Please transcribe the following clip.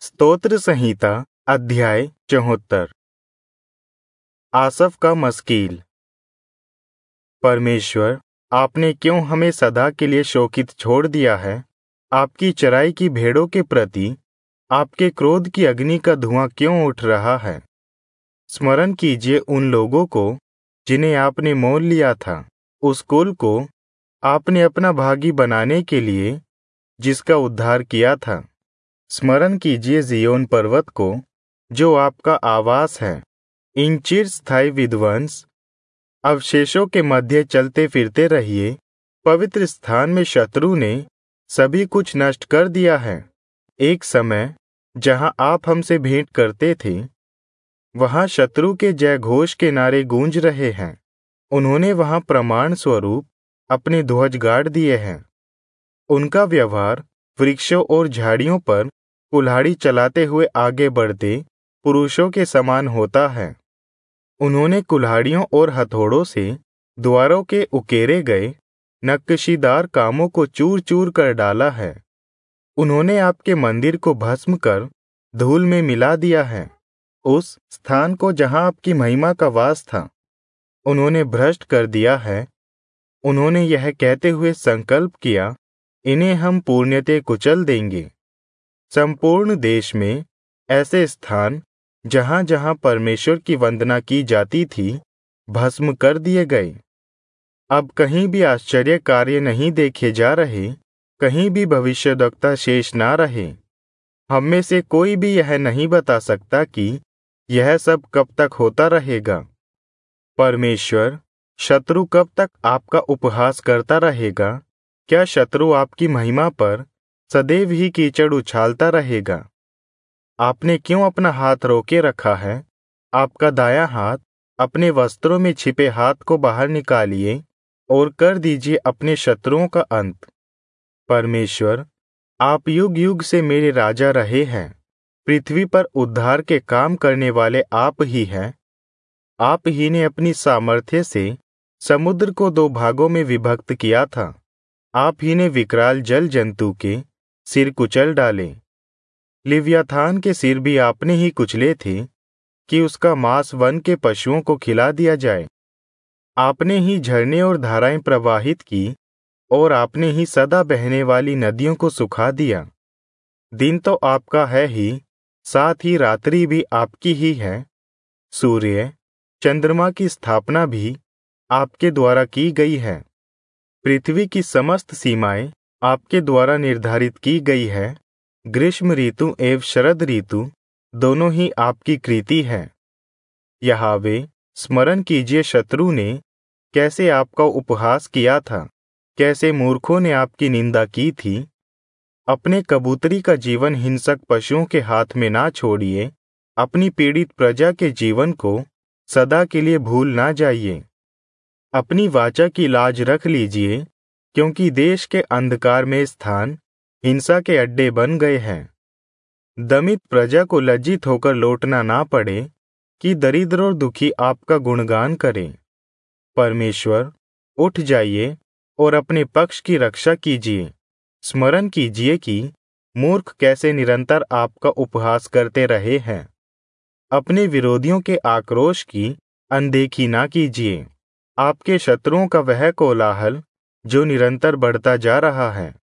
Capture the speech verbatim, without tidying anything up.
स्तोत्र संहिता अध्याय चौहत्तर। आसफ का मस्कील। परमेश्वर, आपने क्यों हमें सदा के लिए शोकित छोड़ दिया है? आपकी चराई की भेड़ों के प्रति आपके क्रोध की अग्नि का धुआं क्यों उठ रहा है? स्मरण कीजिए उन लोगों को जिन्हें आपने मोल लिया था, उस कुल को आपने अपना भागी बनाने के लिए जिसका उद्धार किया था। स्मरण कीजिए जियोन पर्वत को जो आपका आवास है। इन चिरस्थायी विध्वंस अवशेषों के मध्य चलते फिरते रहिए। पवित्र स्थान में शत्रु ने सभी कुछ नष्ट कर दिया है। एक समय जहां आप हमसे भेंट करते थे, वहां शत्रु के जय घोष के नारे गूंज रहे हैं। उन्होंने वहां प्रमाण स्वरूप अपने ध्वज गाड़ दिए हैं। उनका व्यवहार वृक्षों और झाड़ियों पर कुल्हाड़ी चलाते हुए आगे बढ़ते पुरुषों के समान होता है। उन्होंने कुल्हाड़ियों और हथौड़ों से द्वारों के उकेरे गए नक्काशीदार कामों को चूर चूर कर डाला है। उन्होंने आपके मंदिर को भस्म कर धूल में मिला दिया है, उस स्थान को जहां आपकी महिमा का वास था। उन्होंने भ्रष्ट कर दिया है। उन्होंने यह कहते हुए संकल्प किया, इन्हें हम पूर्णतः कुचल देंगे। संपूर्ण देश में ऐसे स्थान जहां जहां परमेश्वर की वंदना की जाती थी, भस्म कर दिए गए। अब कहीं भी आश्चर्य कार्य नहीं देखे जा रहे, कहीं भी भविष्यद्वक्ता शेष ना रहे। हम में से कोई भी यह नहीं बता सकता कि यह सब कब तक होता रहेगा। परमेश्वर, शत्रु कब तक आपका उपहास करता रहेगा? क्या शत्रु आपकी महिमा पर सदैव ही कीचड़ उछालता रहेगा? आपने क्यों अपना हाथ रोके रखा है? आपका दायां हाथ अपने वस्त्रों में छिपे हाथ को बाहर निकालिए और कर दीजिए अपने शत्रुओं का अंत। परमेश्वर, आप युग युग से मेरे राजा रहे हैं। पृथ्वी पर उद्धार के काम करने वाले आप ही हैं। आप ही ने अपनी सामर्थ्य से समुद्र को दो भागों में विभक्त किया था। आप ही ने विकराल जल जंतु के सिर कुचल डाले। लिव्याथान के सिर भी आपने ही कुचले थे कि उसका मांस वन के पशुओं को खिला दिया जाए। आपने ही झरने और धाराएं प्रवाहित की और आपने ही सदा बहने वाली नदियों को सुखा दिया। दिन तो आपका है ही, साथ ही रात्रि भी आपकी ही है। सूर्य चंद्रमा की स्थापना भी आपके द्वारा की गई है। पृथ्वी की समस्त सीमाएं आपके द्वारा निर्धारित की गई है। ग्रीष्म ऋतु एवं शरद ऋतु दोनों ही आपकी कृति है। यहोवा, स्मरण कीजिए शत्रु ने कैसे आपका उपहास किया था, कैसे मूर्खों ने आपकी निंदा की थी। अपने कबूतरी का जीवन हिंसक पशुओं के हाथ में ना छोड़िए। अपनी पीड़ित प्रजा के जीवन को सदा के लिए भूल ना जाइए। अपनी वाचा की लाज रख लीजिए, क्योंकि देश के अंधकार में स्थान हिंसा के अड्डे बन गए हैं। दमित प्रजा को लज्जित होकर लौटना ना पड़े कि दरिद्र और दुखी आपका गुणगान करें। परमेश्वर, उठ जाइए और अपने पक्ष की रक्षा कीजिए। स्मरण कीजिए कि मूर्ख कैसे निरंतर आपका उपहास करते रहे हैं। अपने विरोधियों के आक्रोश की अनदेखी ना कीजिए। आपके शत्रुओं का वह कोलाहल जो निरंतर बढ़ता जा रहा है,